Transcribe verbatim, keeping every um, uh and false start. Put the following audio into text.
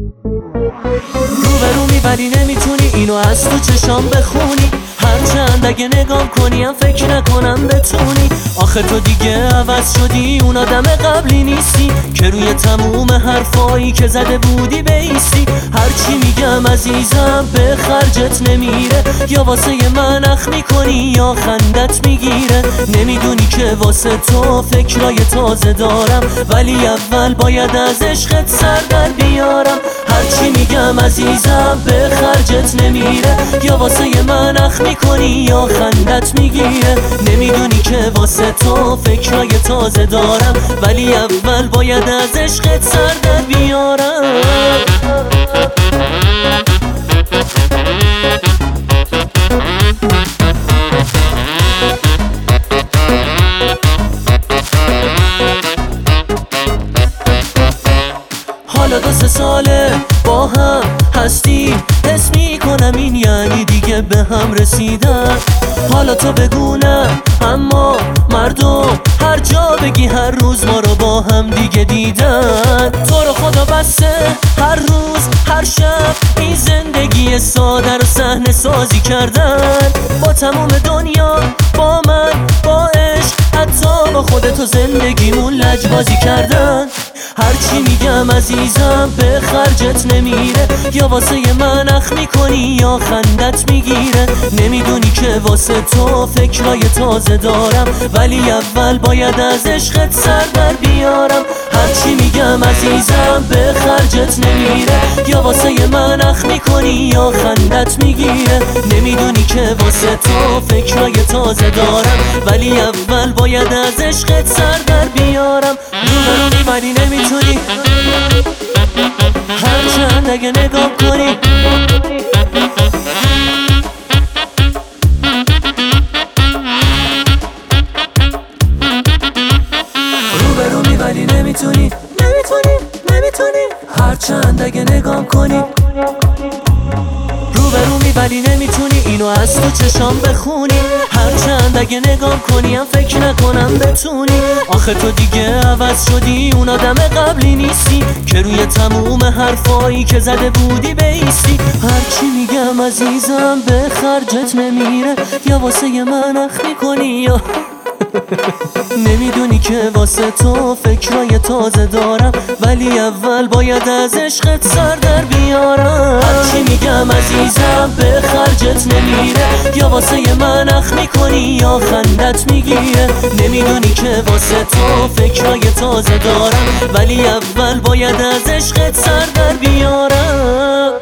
روبرو می ولی نمیتونی اینو از تو چشام بخونی، هرچند اگه نگام کنی هم فکر نکنم بتونی. آخه تو دیگه عوض شدی، اون آدم قبلی نیستی که روی تموم حرفایی که زده بودی بیستی. هرچی میگم عزیزم به خرجت نمیره، یا واسه من اخ میکنی یا خندت میگیره. نمیدونی که واسه تو فکرای تازه دارم، ولی اول باید از عشقت سر در بیارم. هرچی میگم عزیزم به خرجت نمیره، یا واسه من اخ میکنی یا خندت میگیره. نمیدونی که واسه تو فکرای تازه دارم، ولی اول باید از عشقت سر در بیارم. حالا دو سه ساله با هم هستی، حس میکنم این یعنی دیگه به هم رسیدن. حالا تو بگونم اما مردم هر جا بگی هر روز ما رو با هم دیگه دیدن. تو رو خدا بسته هر روز هر شب این زندگی ساده رو صحنه سازی کردن. با تموم دنیا با من با عشق حتی با خودتو زندگیمون لجبازی کردن. هرچی میگم عزیزم به خرجت نمیره، یا واسه من اخ میکنی یا خندت میگیره. نمیدونی که واسه تو فکرای تازه دارم، ولی اول باید از عشقت سر در بیارم. هرچی میگم عزیزم به خرجت نمیره، یا واسه من اخ میکنی یا خندت میگیره. نمیدونی که واسه تو فکرای تازه دارم، ولی اول باید از عشقت سر در بیارم. روبرو ولی نمیتونی، هرچند اگه نگاه کنی. روبرو می ولی نمیتونی، نمیتونی نمیتونی هرچند اگه نگاه کنی. روبرو می ولی نمیتونی اینو از تو چشام بخونی، هرچند اگه نگام کنی هم فکر نکنم بتونی. آخه تو دیگه عوض شدی، اون آدم قبلی نیستی که روی تموم حرفایی که زده بودی بیستی. هرچی میگم عزیزم به خرجت نمیره، یا واسه من اخ میکنی یا نمیدونی که واسه تو فکرای تازه دارم، ولی اول باید از عشقت سر در بیارم. هرچی میگم عزیزم به خرجت نمیره، یا واسه من اخ میکنی یا خندت میگیره. نمیدونی که واسه تو فکرای تازه دارم، ولی اول باید از عشقت سر در بیارم.